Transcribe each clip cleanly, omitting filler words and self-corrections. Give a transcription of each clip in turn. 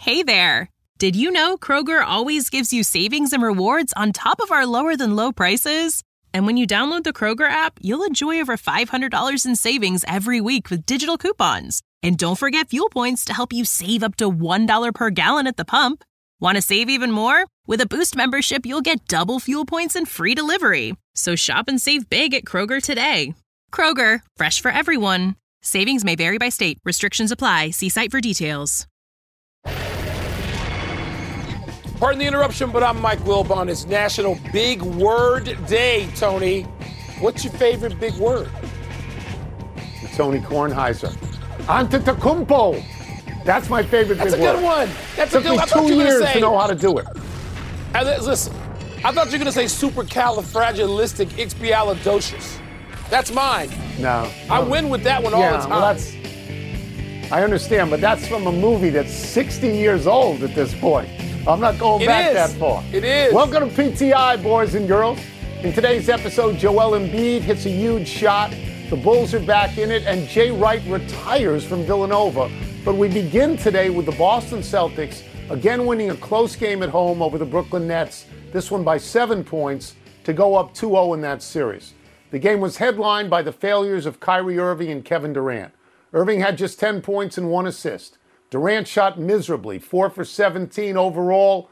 Hey there! Did you know Kroger always gives you savings and rewards on top of our lower-than-low prices? And when you download the Kroger app, you'll enjoy over $500 in savings every week with digital coupons. And don't forget fuel points to help you save up to $1 per gallon at the pump. Want to save even more? With a Boost membership, you'll get double fuel points and free delivery. So shop and save big at Kroger today. Kroger, fresh for everyone. Savings may vary by state. Restrictions apply. See site for details. Pardon the interruption, but I'm Mike Wilbon. It's National Big Word Day, Tony. What's your favorite big word? Tony Kornheiser. Antetokounmpo. That's my favorite big word. That's a good one. That's a good one. It took me 2 years to know how to do it. Listen, I thought you were going to say supercalifragilisticexpialidocious. That's mine. No. I win with that one all the time. Well, I understand, but that's from a movie that's 60 years old at this point. I'm not going back that far. It is. Welcome to PTI, boys and girls. In today's episode, Joel Embiid hits a huge shot. The Bulls are back in it, and Jay Wright retires from Villanova. But we begin today with the Boston Celtics, again winning a close game at home over the Brooklyn Nets, this one by 7 points, to go up 2-0 in that series. The game was headlined by the failures of Kyrie Irving and Kevin Durant. Irving had just 10 points and 1 assist. Durant shot miserably, 4 for 17 overall,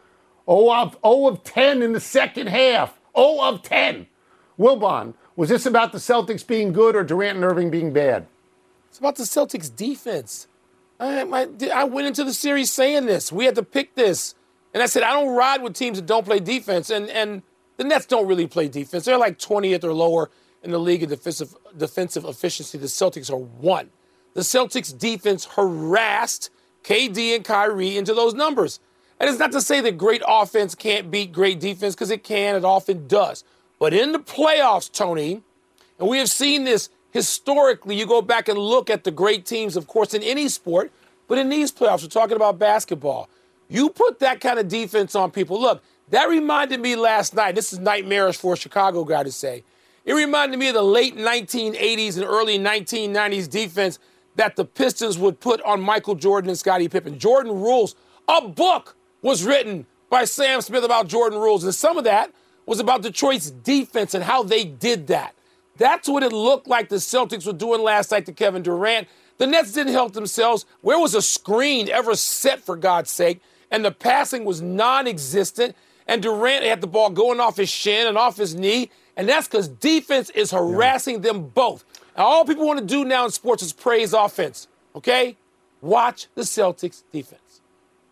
0 of 10 in the second half. 0 of 10. Wilbon, was this about the Celtics being good or Durant and Irving being bad? It's about the Celtics' defense. I went into the series saying this. We had to pick this. And I said, I don't ride with teams that don't play defense. And the Nets don't really play defense. They're like 20th or lower in the league in defensive efficiency. The Celtics are 1. The Celtics' defense harassed KD and Kyrie into those numbers. And it's not to say that great offense can't beat great defense, because it can, it often does. But in the playoffs, Tony, and we have seen this historically, you go back and look at the great teams, of course, in any sport, but in these playoffs, we're talking about basketball. You put that kind of defense on people. Look, that reminded me last night, this is nightmarish for a Chicago guy to say, it reminded me of the late 1980s and early 1990s defense that the Pistons would put on Michael Jordan and Scottie Pippen. Jordan Rules. A book was written by Sam Smith about Jordan Rules, and some of that was about Detroit's defense and how they did that. That's what it looked like the Celtics were doing last night to Kevin Durant. The Nets didn't help themselves. Where was a screen ever set, for God's sake? And the passing was non-existent, and Durant had the ball going off his shin and off his knee, and that's because defense is harassing them both. Now, all people want to do now in sports is praise offense, okay? Watch the Celtics defense.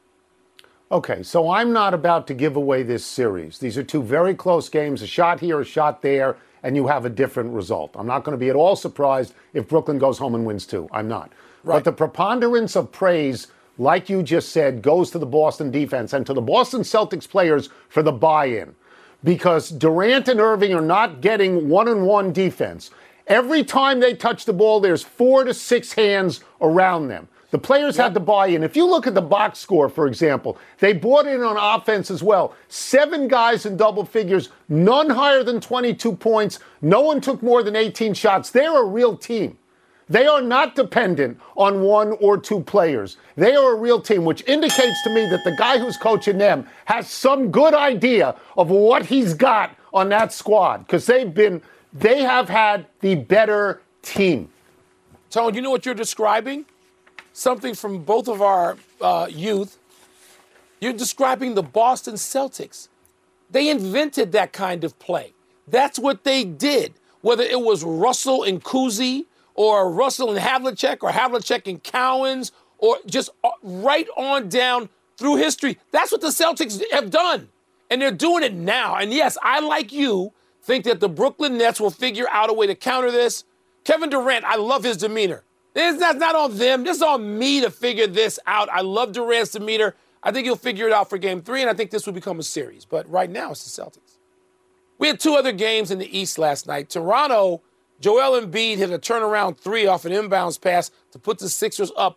Okay, so I'm not about to give away this series. These are two very close games, a shot here, a shot there, and you have a different result. I'm not going to be at all surprised if Brooklyn goes home and wins 2. I'm not. Right. But the preponderance of praise, like you just said, goes to the Boston defense and to the Boston Celtics players for the buy-in. Because Durant and Irving are not getting one-on-one defense. Every time they touch the ball, there's 4 to 6 hands around them. The players had to buy in. If you look at the box score, for example, they bought in on offense as well. 7 guys in double figures, none higher than 22 points. No one took more than 18 shots. They're a real team. They are not dependent on 1 or 2 players. They are a real team, which indicates to me that the guy who's coaching them has some good idea of what he's got on that squad, because they have had the better team. Tone, you know what you're describing? Something from both of our youth. You're describing the Boston Celtics. They invented that kind of play. That's what they did. Whether it was Russell and Cousy, or Russell and Havlicek, or Havlicek and Cowens, or just right on down through history. That's what the Celtics have done. And they're doing it now. And yes, I, like you, think that the Brooklyn Nets will figure out a way to counter this. Kevin Durant, I love his demeanor. That's not on them. This is on me to figure this out. I love Durant's demeanor. I think he'll figure it out for Game 3, and I think this will become a series. But right now, it's the Celtics. We had 2 other games in the East last night. Toronto, Joel Embiid hit a turnaround 3 off an inbounds pass to put the Sixers up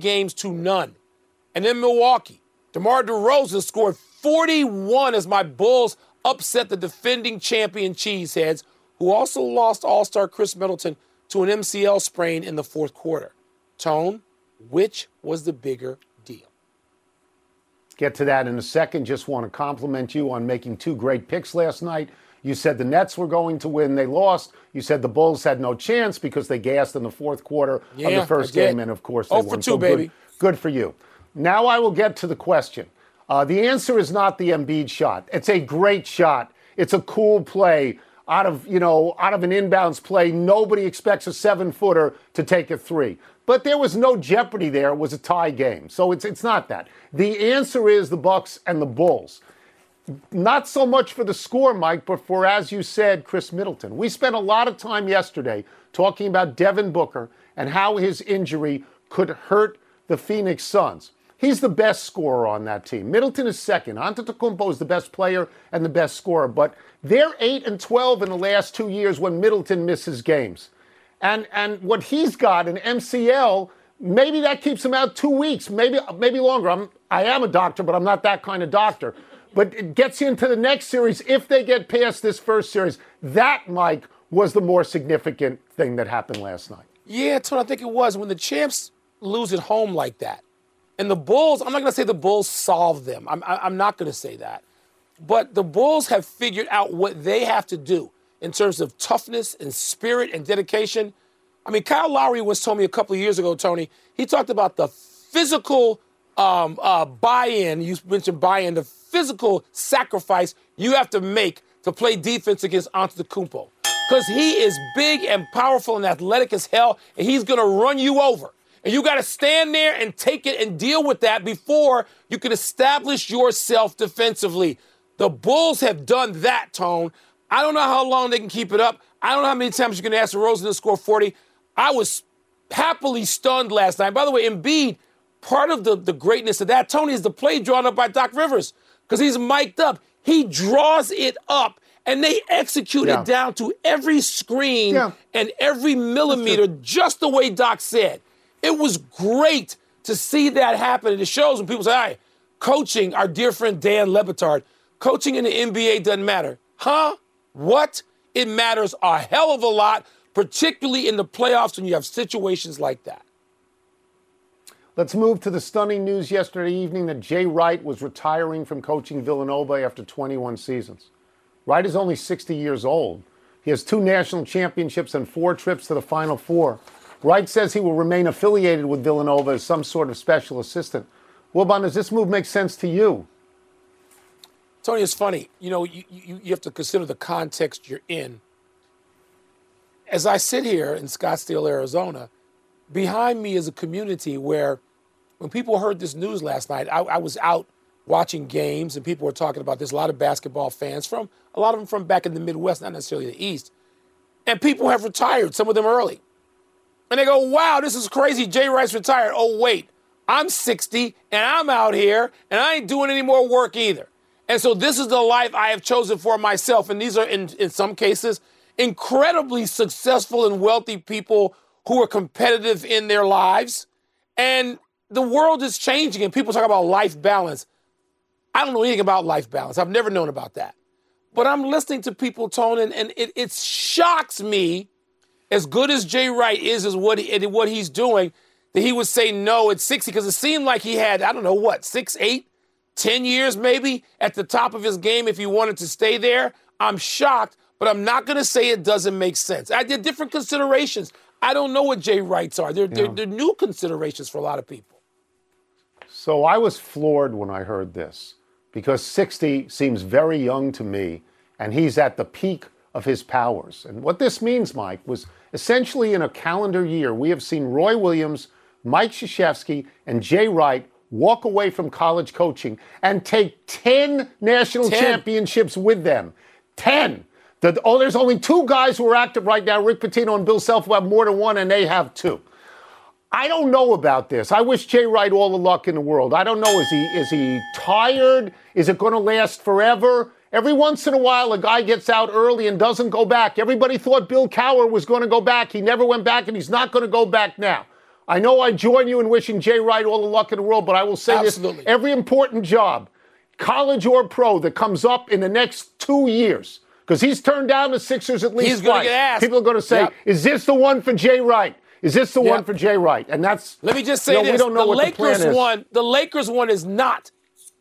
3-0. And then Milwaukee, DeMar DeRozan scored 41 as my Bulls upset the defending champion Cheeseheads, who also lost All-Star Chris Middleton to an MCL sprain in the fourth quarter. Tone, which was the bigger deal? Get to that in a second. Just want to compliment you on making 2 great picks last night. You said the Nets were going to win. They lost. You said the Bulls had no chance because they gassed in the fourth quarter of the first game. And, of course, they won. 0 for 2, baby. Good for you. Now I will get to the question. The answer is not the Embiid shot. It's a great shot. It's a cool play. Out of an inbounds play, nobody expects a 7-footer to take a 3. But there was no jeopardy there. It was a tie game. So it's not that. The answer is the Bucks and the Bulls. Not so much for the score, Mike, but for, as you said, Chris Middleton. We spent a lot of time yesterday talking about Devin Booker and how his injury could hurt the Phoenix Suns. He's the best scorer on that team. Middleton is second. Antetokounmpo is the best player and the best scorer. But they're 8-12 in the last 2 years when Middleton misses games. And what he's got, an MCL, maybe that keeps him out 2 weeks, maybe longer. I am a doctor, but I'm not that kind of doctor. But it gets you into the next series if they get past this first series. That, Mike, was the more significant thing that happened last night. Yeah, Tony, I think it was. When the champs lose at home like that, and the Bulls, I'm not going to say the Bulls solved them. I'm not going to say that. But the Bulls have figured out what they have to do in terms of toughness and spirit and dedication. I mean, Kyle Lowry once told me a couple of years ago, Tony, he talked about the physical buy-in. You mentioned buy-in, the physical sacrifice you have to make to play defense against Antetokounmpo. Because he is big and powerful and athletic as hell, and he's going to run you over. And you got to stand there and take it and deal with that before you can establish yourself defensively. The Bulls have done that, Tone. I don't know how long they can keep it up. I don't know how many times you can ask DeRozan to score 40. I was happily stunned last night. By the way, Embiid, part of the greatness of that, Tony, is the play drawn up by Doc Rivers because he's mic'd up. He draws it up, and they execute it down to every screen and every millimeter, just the way Doc said. It was great to see that happen. And it shows when people say, hey, coaching, our dear friend Dan Le Batard, coaching in the NBA doesn't matter. Huh? What? It matters a hell of a lot, particularly in the playoffs when you have situations like that. Let's move to the stunning news yesterday evening that Jay Wright was retiring from coaching Villanova after 21 seasons. Wright is only 60 years old. He has 2 national championships and 4 trips to the Final Four. Wright says he will remain affiliated with Villanova as some sort of special assistant. Wilbon, does this move make sense to you? Tony, it's funny. You know, you have to consider the context you're in. As I sit here in Scottsdale, Arizona, behind me is a community where when people heard this news last night, I was out watching games and people were talking about this. A lot of basketball fans a lot of them from back in the Midwest, not necessarily the East. And people have retired, some of them early. And they go, wow, this is crazy. Jay Wright's retired. Oh, wait, I'm 60 and I'm out here and I ain't doing any more work either. And so this is the life I have chosen for myself. And these are, in some cases, incredibly successful and wealthy people who are competitive in their lives. And the world is changing and people talk about life balance. I don't know anything about life balance. I've never known about that. But I'm listening to people, Tone, and it shocks me, as good as Jay Wright is what he's doing, that he would say no at 60, because it seemed like he had, 6, 8, 10 years maybe at the top of his game if he wanted to stay there. I'm shocked, but I'm not going to say it doesn't make sense. I did different considerations. I don't know what Jay Wrights are. They're new considerations for a lot of people. So I was floored when I heard this, because 60 seems very young to me, and he's at the peak of his powers. And what this means, Mike, was essentially in a calendar year, we have seen Roy Williams, Mike Krzyzewski, and Jay Wright walk away from college coaching and take 10 national championships with them. 10. There's only 2 guys who are active right now, Rick Pitino and Bill Self, who have more than 1, and they have 2. I don't know about this. I wish Jay Wright all the luck in the world. I don't know. Is he tired? Is it going to last forever? Every once in a while, a guy gets out early and doesn't go back. Everybody thought Bill Cowher was going to go back. He never went back, and he's not going to go back now. I know I join you in wishing Jay Wright all the luck in the world, but I will say this. Every important job, college or pro, that comes up in the next 2 years, because he's turned down the Sixers at least he's going to get asked. People are going to say, is this the one for Jay Wright? Is this the one for Jay Wright? And that's, let me just say this. We don't know the what Lakers the plan is. The Lakers one is not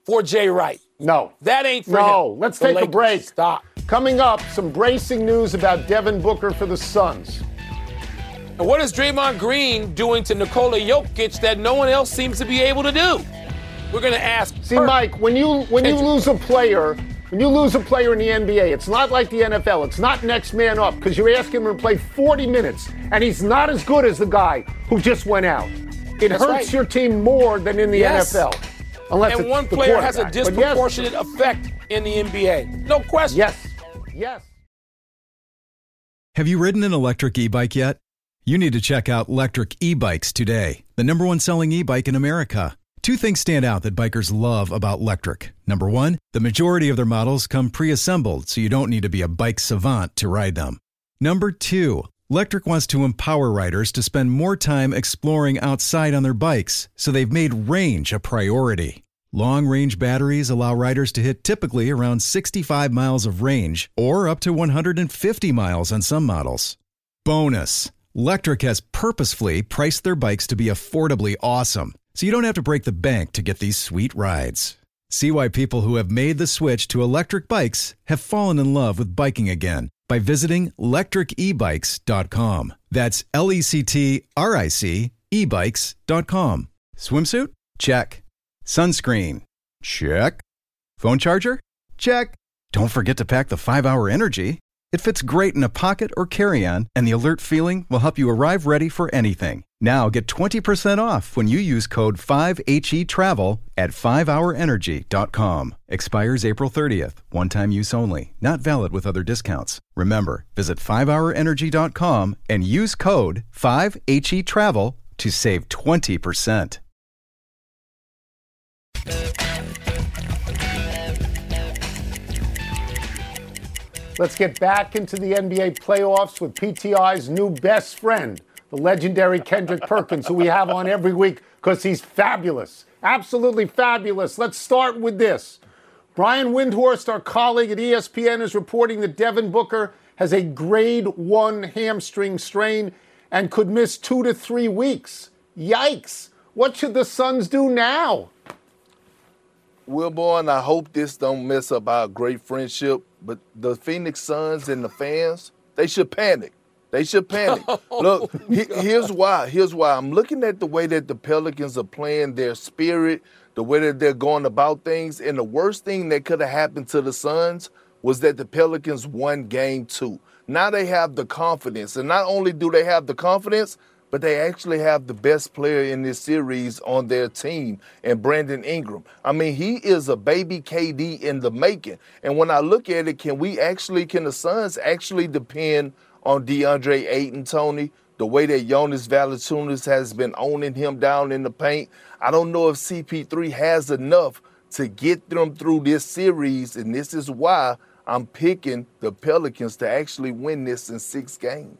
for Jay Wright. No. That ain't for him. No, let's take a break. Stop. Coming up, some bracing news about Devin Booker for the Suns. And what is Draymond Green doing to Nikola Jokic that no one else seems to be able to do? We're going to ask. See, Mike, when you lose a player in the NBA, it's not like the NFL. It's not next man up because you're asking him to play 40 minutes, and he's not as good as the guy who just went out. It hurts your team more than in the NFL. Unless and one player has a disproportionate effect in the NBA. No question. Yes. Have you ridden an electric e-bike yet? You need to check out Lectric E-Bikes today, the #1 selling e-bike in America. Two things stand out that bikers love about Lectric. Number one, the majority of their models come pre-assembled, so you don't need to be a bike savant to ride them. Number two, Lectric wants to empower riders to spend more time exploring outside on their bikes, so they've made range a priority. Long-range batteries allow riders to hit typically around 65 miles of range, or up to 150 miles on some models. Bonus, Lectric has purposefully priced their bikes to be affordably awesome, so you don't have to break the bank to get these sweet rides. See why people who have made the switch to electric bikes have fallen in love with biking again by visiting lectricebikes.com. That's LECTRIC ebikes.com. Swimsuit? Check. Sunscreen? Check. Phone charger? Check. Don't forget to pack the 5-Hour Energy. It fits great in a pocket or carry-on, and the alert feeling will help you arrive ready for anything. Now get 20% off when you use code 5HETRAVEL at 5hourenergy.com. Expires April 30th. One-time use only. Not valid with other discounts. Remember, visit 5hourenergy.com and use code 5HETRAVEL to save 20%. Let's get back into the NBA playoffs with PTI's new best friend, the legendary Kendrick Perkins, who we have on every week because he's fabulous. Absolutely fabulous. Let's start with this. Brian Windhorst, our colleague at ESPN, is reporting that Devin Booker has a grade 1 hamstring strain and could miss 2 to 3 weeks. Yikes. What should the Suns do now? Wilborn, I hope this don't mess up our great friendship, but the Phoenix Suns and the fans, they should panic. They should panic. Look, here's why. I'm looking at the way that the Pelicans are playing, their spirit, the way that they're going about things, and the worst thing that could have happened to the Suns was that the Pelicans won Game 2. Now they have the confidence, and not only do they have the confidence, but they actually have the best player in this series on their team, and Brandon Ingram. I mean, he is a baby KD in the making. And when I look at it, can the Suns actually depend on DeAndre Ayton, Tony? The way that Jonas Valanciunas has been owning him down in the paint. I don't know if CP3 has enough to get them through this series, and this is why I'm picking the Pelicans to actually win this in 6 games.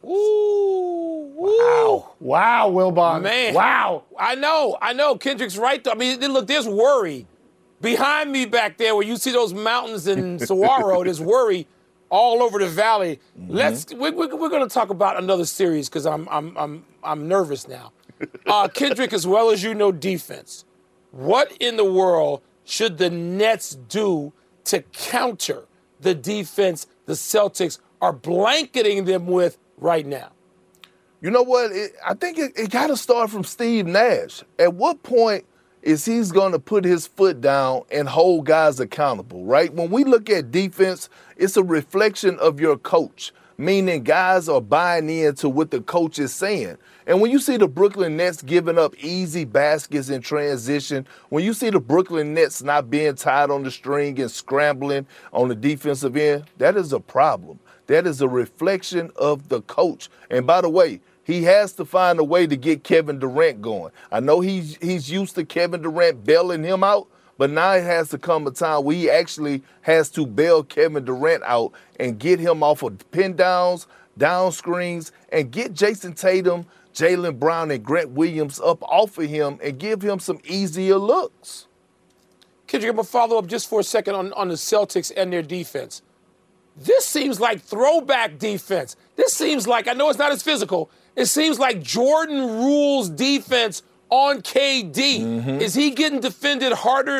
Wow, Wilbon. Man. Wow. I know. Kendrick's right, though. I mean, look, there's worry. Behind me back there where you see those mountains in Saguaro, there's worry all over the valley. Mm-hmm. We're going to talk about another series because I'm nervous now. Kendrick, as well as you know, defense. What in the world should the Nets do to counter the defense the Celtics are blanketing them with right now? You know what? I think it got to start from Steve Nash. At what point is he's going to put his foot down and hold guys accountable, right? When we look at defense, it's a reflection of your coach, meaning guys are buying into what the coach is saying. And when you see the Brooklyn Nets giving up easy baskets in transition, when you see the Brooklyn Nets not being tied on the string and scrambling on the defensive end, that is a problem. That is a reflection of the coach. And by the way, he has to find a way to get Kevin Durant going. I know he's used to Kevin Durant bailing him out, but now it has to come a time where he actually has to bail Kevin Durant out and get him off of pin downs, down screens, and get Jason Tatum, Jaylen Brown, and Grant Williams up off of him and give him some easier looks. Kendrick, I'm going to follow up just for a second on the Celtics and their defense. This seems like throwback defense. This seems like, I know it's not as physical, it seems like Jordan rules defense on KD. Mm-hmm. Is he getting defended harder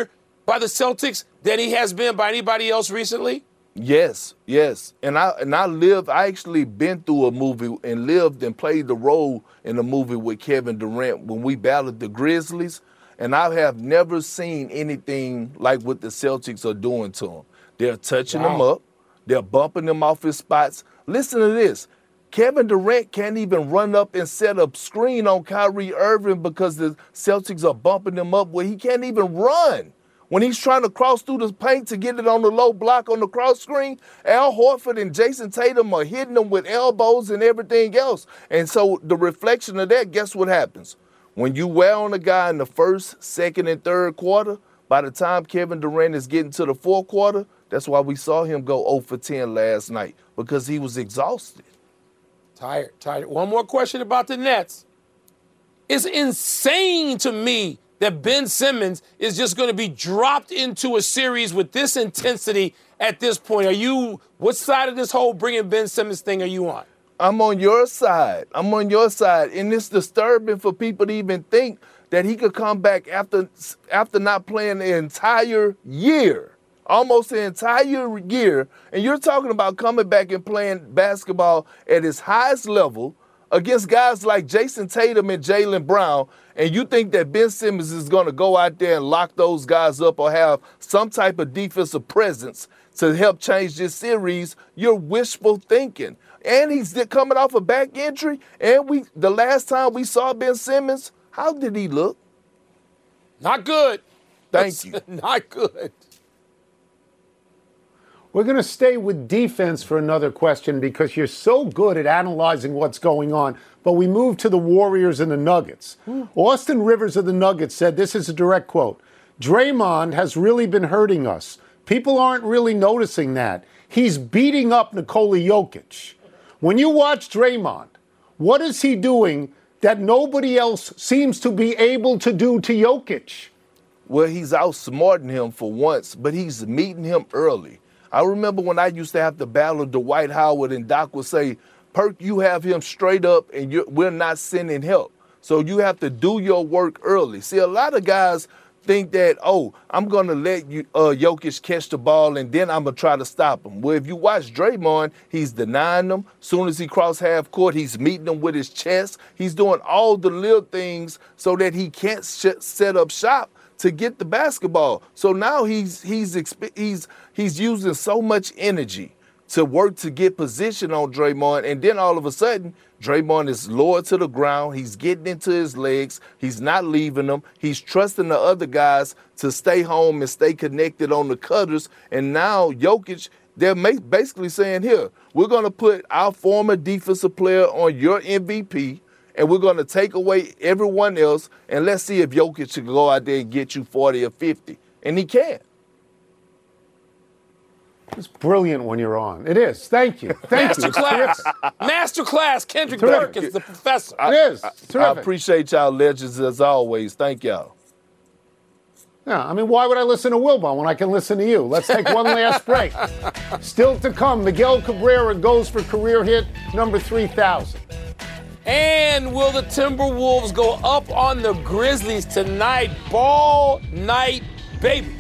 by the Celtics than he has been by anybody else recently? Yes. And I actually been through a movie and lived and played the role in a movie with Kevin Durant when we battled the Grizzlies. And I have never seen anything like what the Celtics are doing to him. They're touching him up. They're bumping him off his spots. Listen to this. Kevin Durant can't even run up and set a screen on Kyrie Irving because the Celtics are bumping him up where he can't even run. When he's trying to cross through the paint to get it on the low block on the cross screen, Al Horford and Jason Tatum are hitting him with elbows and everything else. And so the reflection of that, guess what happens? When you wear on a guy in the first, second, and third quarter, by the time Kevin Durant is getting to the fourth quarter, that's why we saw him go 0 for 10 last night, because he was exhausted. Tired. One more question about the Nets. It's insane to me that Ben Simmons is just going to be dropped into a series with this intensity at this point. What side of this whole bringing Ben Simmons thing are you on? I'm on your side. And it's disturbing for people to even think that he could come back after not playing the entire year, almost the entire year. And you're talking about coming back and playing basketball at his highest level against guys like Jason Tatum and Jaylen Brown, and you think that Ben Simmons is going to go out there and lock those guys up or have some type of defensive presence to help change this series, you're wishful thinking. And he's coming off a back injury, and the last time we saw Ben Simmons, how did he look? Not good. Thank you. Not good. We're going to stay with defense for another question because you're so good at analyzing what's going on. But we move to the Warriors and the Nuggets. Austin Rivers of the Nuggets said, this is a direct quote, "Draymond has really been hurting us. People aren't really noticing that. He's beating up Nikola Jokic." When you watch Draymond, what is he doing that nobody else seems to be able to do to Jokic? Well, he's outsmarting him for once, but he's meeting him early. I remember when I used to have to battle Dwight Howard, and Doc would say, "Perk, you have him straight up and we're not sending help. So you have to do your work early." See, a lot of guys think that, I'm going to let Jokic catch the ball and then I'm going to try to stop him. Well, if you watch Draymond, he's denying them. As soon as he crosses half court, he's meeting them with his chest. He's doing all the little things so that he can't set up shop to get the basketball. So now he's using so much energy to work to get position on Draymond, and then all of a sudden, Draymond is lower to the ground. He's getting into his legs. He's not leaving them. He's trusting the other guys to stay home and stay connected on the cutters. And now Jokic, they're basically saying, here, we're going to put our former defensive player on your MVP, and we're going to take away everyone else, and let's see if Jokic can go out there and get you 40 or 50. And he can. It's brilliant when you're on. It is. Thank you. Thank you. Masterclass. Kendrick Perkins, the professor. It is. Terrific. I appreciate y'all legends as always. Thank y'all. Yeah, I mean, why would I listen to Wilbon when I can listen to you? Let's take one last break. Still to come, Miguel Cabrera goes for career hit number 3,000. And will the Timberwolves go up on the Grizzlies tonight? Ball night, baby.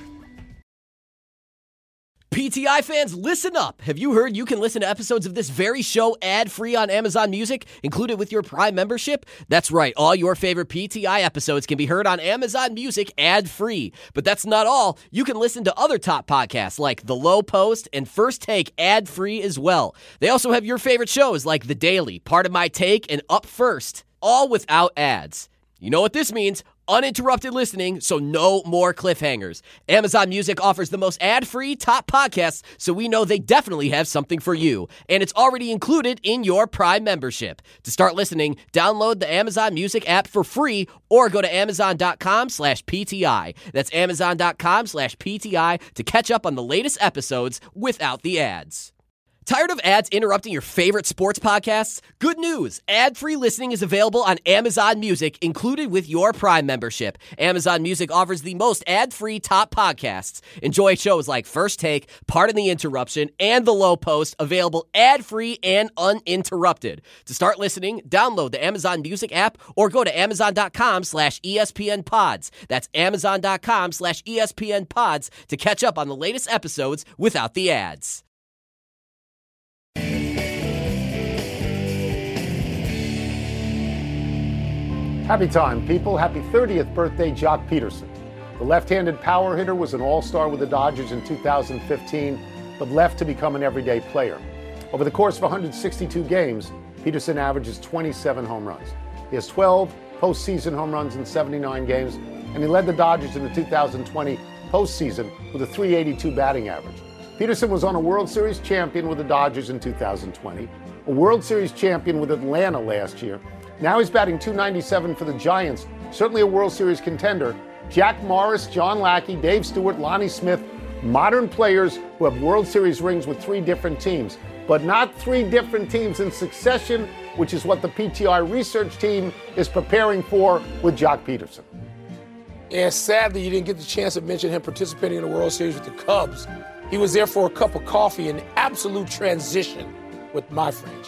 PTI fans, listen up. Have you heard you can listen to episodes of this very show ad-free on Amazon Music, included with your Prime membership? That's right. All your favorite PTI episodes can be heard on Amazon Music ad-free. But that's not all. You can listen to other top podcasts like The Low Post and First Take ad-free as well. They also have your favorite shows like The Daily, Part of My Take, and Up First, all without ads. You know what this means? Uninterrupted listening, so no more cliffhangers. Amazon Music offers the most ad-free top podcasts, so we know they definitely have something for you. And it's already included in your Prime membership. To start listening, download the Amazon Music app for free or go to Amazon.com/PTI. That's Amazon.com/PTI to catch up on the latest episodes without the ads. Tired of ads interrupting your favorite sports podcasts? Good news! Ad-free listening is available on Amazon Music, included with your Prime membership. Amazon Music offers the most ad-free top podcasts. Enjoy shows like First Take, Pardon the Interruption, and The Low Post, available ad-free and uninterrupted. To start listening, download the Amazon Music app or go to amazon.com/ESPN Pods. That's amazon.com/ESPN Pods to catch up on the latest episodes without the ads. Happy time, people. Happy 30th birthday, Jock Peterson. The left-handed power hitter was an all-star with the Dodgers in 2015, but left to become an everyday player. Over the course of 162 games, Peterson averages 27 home runs. He has 12 postseason home runs in 79 games, and he led the Dodgers in the 2020 postseason with a .382 batting average. Peterson was on a World Series champion with the Dodgers in 2020, a World Series champion with Atlanta last year. Now he's batting .297 for the Giants, certainly a World Series contender. Jack Morris, John Lackey, Dave Stewart, Lonnie Smith, modern players who have World Series rings with 3 different teams, but not 3 different teams in succession, which is what the PTI research team is preparing for with Jock Peterson. Yeah, sadly, you didn't get the chance to mention him participating in the World Series with the Cubs. He was there for a cup of coffee, an absolute transition with my franchise.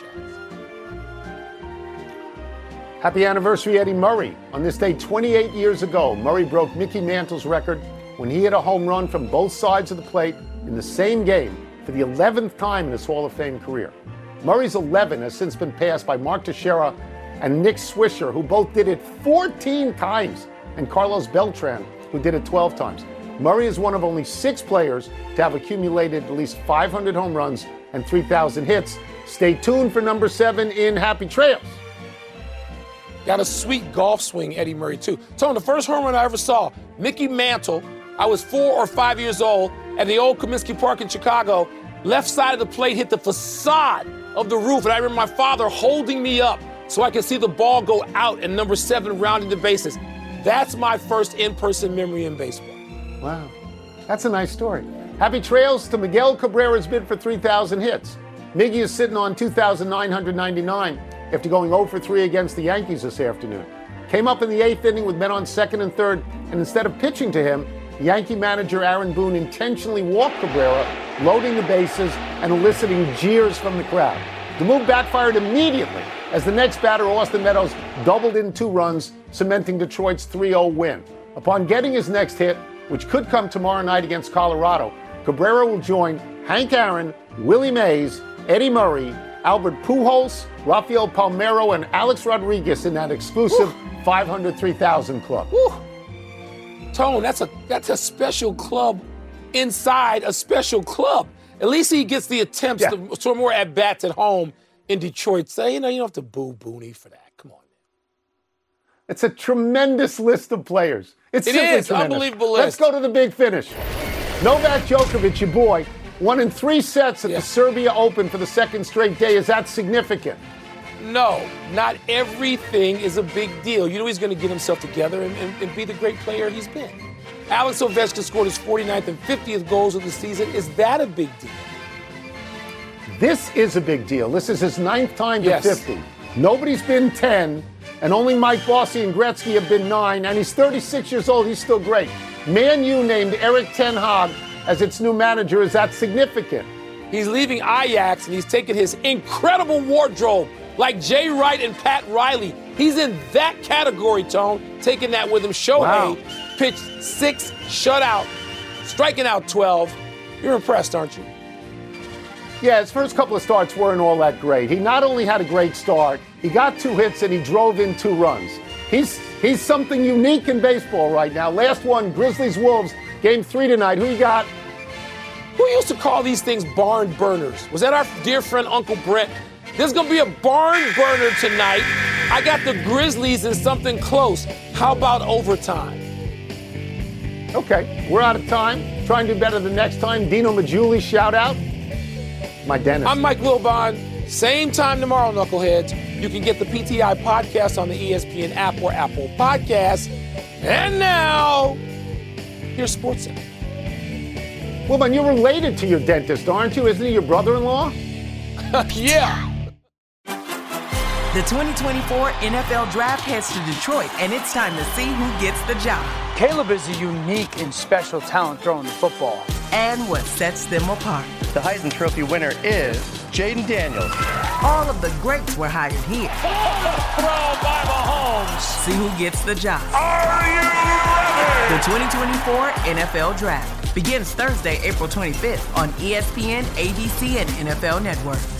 Happy anniversary, Eddie Murray. On this day 28 years ago, Murray broke Mickey Mantle's record when he hit a home run from both sides of the plate in the same game for the 11th time in his Hall of Fame career. Murray's 11 has since been passed by Mark Teixeira and Nick Swisher, who both did it 14 times, and Carlos Beltran, who did it 12 times. Murray is one of only 6 players to have accumulated at least 500 home runs and 3,000 hits. Stay tuned for number 7 in Happy Trails. Got a sweet golf swing, Eddie Murray, too. Tony, the first home run I ever saw, Mickey Mantle, I was 4 or 5 years old at the old Comiskey Park in Chicago. Left side of the plate hit the facade of the roof, and I remember my father holding me up so I could see the ball go out and number 7 rounding the bases. That's my first in-person memory in baseball. Wow, that's a nice story. Happy trails to Miguel Cabrera's bid for 3,000 hits. Miggy is sitting on 2,999 after going 0 for 3 against the Yankees this afternoon. Came up in the 8th inning with men on 2nd and 3rd, and instead of pitching to him, Yankee manager Aaron Boone intentionally walked Cabrera, loading the bases and eliciting jeers from the crowd. The move backfired immediately as the next batter, Austin Meadows, doubled in 2 runs, cementing Detroit's 3-0 win. Upon getting his next hit, which could come tomorrow night against Colorado, Cabrera will join Hank Aaron, Willie Mays, Eddie Murray, Albert Pujols, Rafael Palmeiro, and Alex Rodriguez in that exclusive 503,000 club. Woo. Tone, that's a special club inside a special club. At least he gets the attempts to more at-bats at home in Detroit. Say, you don't have to boo Booney for that. Come on. It's a tremendous list of players. It is tremendous. Unbelievable list. Let's go to the big finish. Novak Djokovic, your boy, won in 3 sets at the Serbia Open for the 2nd straight day. Is that significant? No, not everything is a big deal. You know he's going to get himself together and be the great player he's been. Alex Ovechkin scored his 49th and 50th goals of the season. Is that a big deal? This is a big deal. This is his 9th time to 50. Nobody's been 10, and only Mike Bossy and Gretzky have been 9, and he's 36 years old. He's still great. Man U named Erik ten Hag as its new manager. Is that significant? He's leaving Ajax, and he's taking his incredible wardrobe like Jay Wright and Pat Riley. He's in that category, Tone, taking that with him. Shohei pitched 6, shut out, striking out 12. You're impressed, aren't you? Yeah, his first couple of starts weren't all that great. He not only had a great start, he got 2 hits and he drove in 2 runs. He's something unique in baseball right now. Last one, Grizzlies-Wolves, game 3 tonight. Who you got? Who used to call these things barn burners? Was that our dear friend Uncle Brett? There's going to be a barn burner tonight. I got the Grizzlies in something close. How about overtime? Okay, we're out of time. Try and do better the next time. Dino Majuli, shout out. My dentist. I'm Mike Wilbon. Same time tomorrow, Knuckleheads. You can get the PTI podcast on the ESPN app or Apple Podcasts. And now, here's SportsCenter. Wilbon, you're related to your dentist, aren't you? Isn't he your brother-in-law? Yeah. The 2024 NFL Draft heads to Detroit, and it's time to see who gets the job. Caleb is a unique and special talent throwing the football. And what sets them apart. The Heisman Trophy winner is Jaden Daniels. All of the greats were hired here. Throw by Mahomes. See who gets the job. Are you ready? The 2024 NFL Draft begins Thursday, April 25th on ESPN, ABC, and NFL Network.